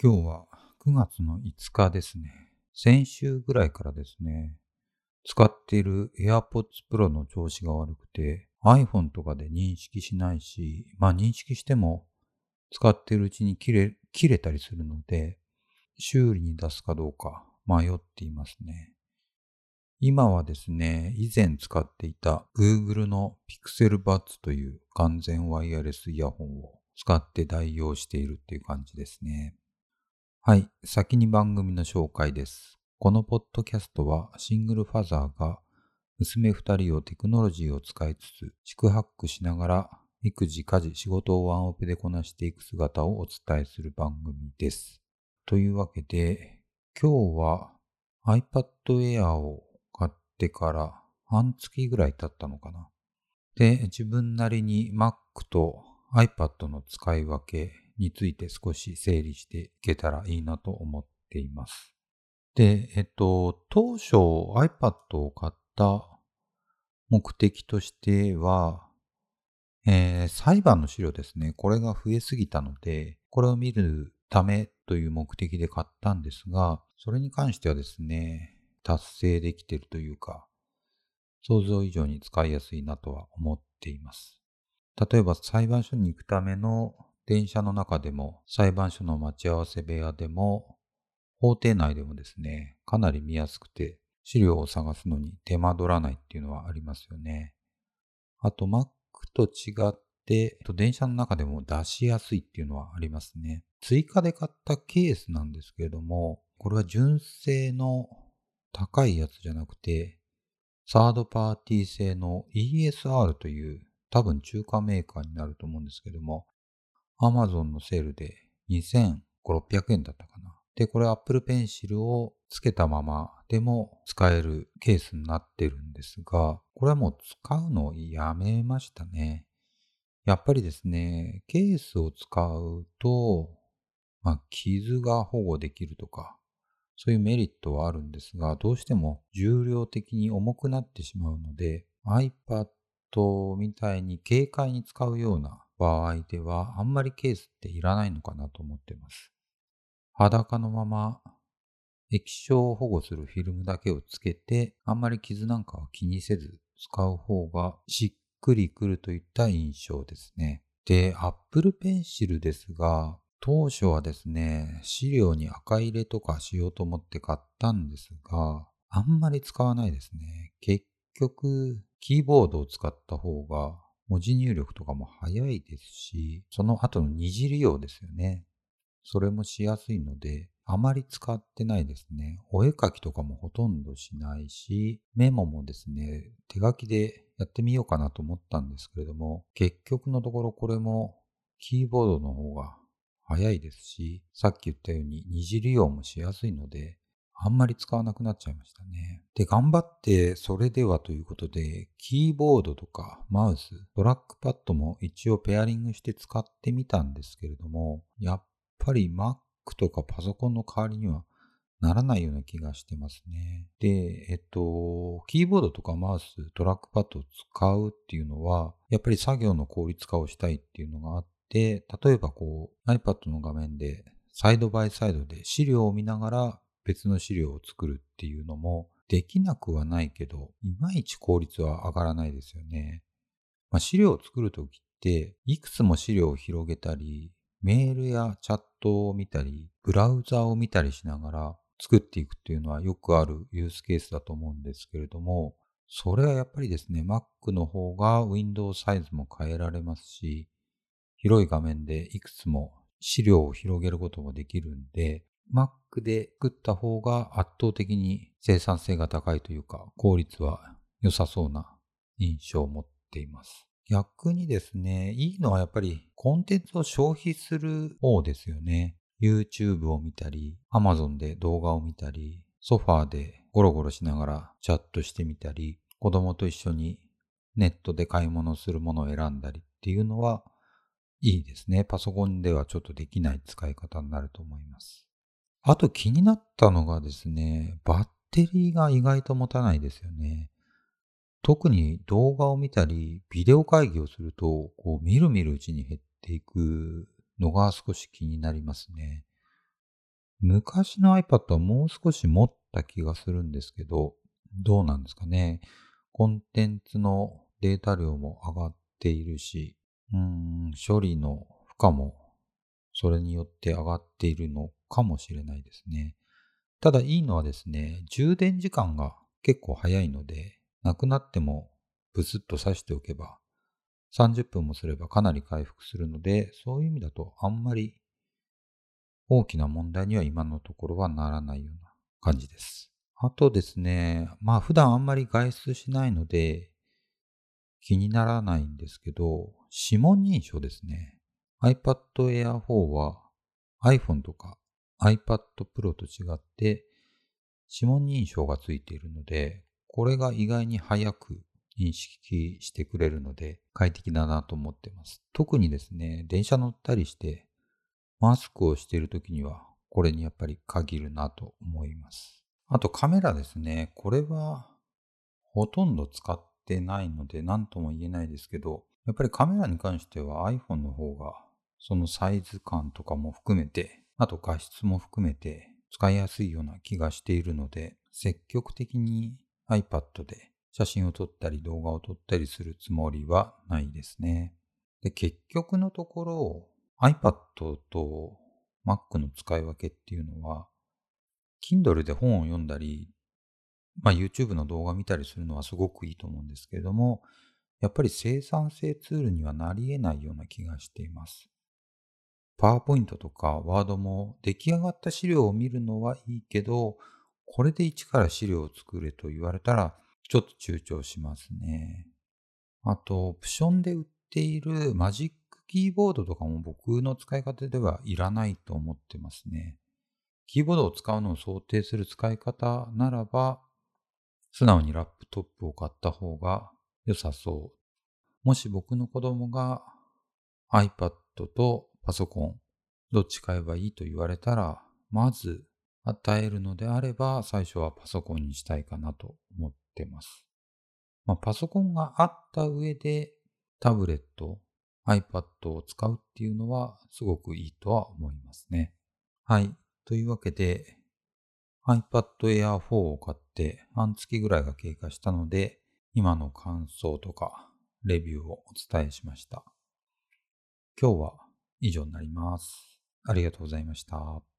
今日は9月の5日ですね。先週ぐらいからですね、使っている AirPods Pro の調子が悪くて、iPhone とかで認識しないし、認識しても使っているうちに切れたりするので、修理に出すかどうか迷っていますね。今はですね、以前使っていた Google の Pixel Buds という完全ワイヤレスイヤホンを使って代用しているっていう感じですね。はい、先に番組の紹介です。このポッドキャストはシングルファザーが娘2人をテクノロジーを使いつつ四苦八苦しながら育児、家事、仕事をワンオペでこなしていく姿をお伝えする番組です。というわけで、今日は iPad Air を買ってから半月ぐらい経ったのかな。で、自分なりに Mac と iPad の使い分けについて少し整理していけたらいいなと思っています。で、当初 iPad を買った目的としては、裁判の資料ですね。これが増えすぎたので、これを見るためという目的で買ったんですが、それに関してはですね、達成できているというか、想像以上に使いやすいなとは思っています。例えば裁判所に行くための電車の中でも、裁判所の待ち合わせ部屋でも、法廷内でもですね、かなり見やすくて、資料を探すのに手間取らないっていうのはありますよね。あと Mac と違って、電車の中でも出しやすいっていうのはありますね。追加で買ったケースなんですけれども、これは純正の高いやつじゃなくて、サードパーティー製の ESR という多分中華メーカーになると思うんですけども、Amazon のセールで2500、600円だったかな。で、これ Apple Pencil をつけたままでも使えるケースになってるんですが、これはもう使うのをやめましたね。やっぱりですね、ケースを使うと、傷が保護できるとか、そういうメリットはあるんですが、どうしても重量的に重くなってしまうので、iPad みたいに軽快に使うような場合では、あんまりケースっていらないのかなと思っています。裸のまま液晶を保護するフィルムだけをつけて、あんまり傷なんかは気にせず使う方がしっくりくるといった印象ですね。で、Apple Pencil ですが、当初はですね、資料に赤入れとかしようと思って買ったんですが、あんまり使わないですね。結局、キーボードを使った方が文字入力とかも早いですし、その後の二次利用ですよね。それもしやすいので、あまり使ってないですね。お絵描きとかもほとんどしないし、メモもですね、手書きでやってみようかなと思ったんですけれども、結局のところこれもキーボードの方が早いですし、さっき言ったように二次利用もしやすいので、あんまり使わなくなっちゃいましたね。で、頑張ってそれではということで、キーボードとかマウス、トラックパッドも一応ペアリングして使ってみたんですけれども、やっぱり Mac とかパソコンの代わりにはならないような気がしてますね。で、キーボードとかマウス、トラックパッドを使うっていうのは、やっぱり作業の効率化をしたいっていうのがあって、例えばiPad の画面でサイドバイサイドで資料を見ながら別の資料を作るっていうのもできなくはないけど、いまいち効率は上がらないですよね。資料を作るときって、いくつも資料を広げたり、メールやチャットを見たり、ブラウザを見たりしながら作っていくっていうのはよくあるユースケースだと思うんですけれども、それはやっぱりですね、Mac の方が Windows サイズも変えられますし、広い画面でいくつも資料を広げることもできるんで、Mac で作った方が圧倒的に生産性が高いというか、効率は良さそうな印象を持っています。逆にですね、いいのはやっぱりコンテンツを消費する方ですよね。YouTube を見たり、Amazon で動画を見たり、ソファーでゴロゴロしながらチャットしてみたり、子供と一緒にネットで買い物するものを選んだりっていうのはいいですね。パソコンではちょっとできない使い方になると思います。あと気になったのがですね、バッテリーが意外と持たないですよね。特に動画を見たり、ビデオ会議をすると、みるみるうちに減っていくのが少し気になりますね。 昔の iPad はもう少し持った気がするんですけど、どうなんですかね。コンテンツのデータ量も上がっているし、処理の負荷もそれによって上がっているのかもしれないですね。ただいいのはですね、充電時間が結構早いので、なくなってもブスッと挿しておけば、30分もすればかなり回復するので、そういう意味だとあんまり大きな問題には今のところはならないような感じです。あとですね、普段あんまり外出しないので気にならないんですけど、指紋認証ですね。iPad Air 4は iPhone とか iPad Pro と違って指紋認証がついているので、これが意外に早く認識してくれるので快適だなと思ってます。特にですね、電車乗ったりしてマスクをしているときにはこれにやっぱり限るなと思います。あとカメラですね。これはほとんど使ってないので何とも言えないですけど、やっぱりカメラに関しては iPhone の方がそのサイズ感とかも含めて、あと画質も含めて使いやすいような気がしているので、積極的に iPad で写真を撮ったり動画を撮ったりするつもりはないですね。で、結局のところ iPad と Mac の使い分けっていうのは、Kindle で本を読んだり、YouTube の動画見たりするのはすごくいいと思うんですけれども、やっぱり生産性ツールにはなり得ないような気がしています。パワーポイントとかワードも出来上がった資料を見るのはいいけど、これで一から資料を作れと言われたら、ちょっと躊躇しますね。あと、オプションで売っているマジックキーボードとかも僕の使い方ではいらないと思ってますね。キーボードを使うのを想定する使い方ならば、素直にラップトップを買った方が良さそう。もし僕の子供が iPad とパソコン、どっち買えばいいと言われたら、まず与えるのであれば、最初はパソコンにしたいかなと思ってます。パソコンがあった上でタブレット、iPad を使うっていうのはすごくいいとは思いますね。はい。というわけで、iPad Air 4を買って半月ぐらいが経過したので、今の感想とかレビューをお伝えしました。今日は以上になります。ありがとうございました。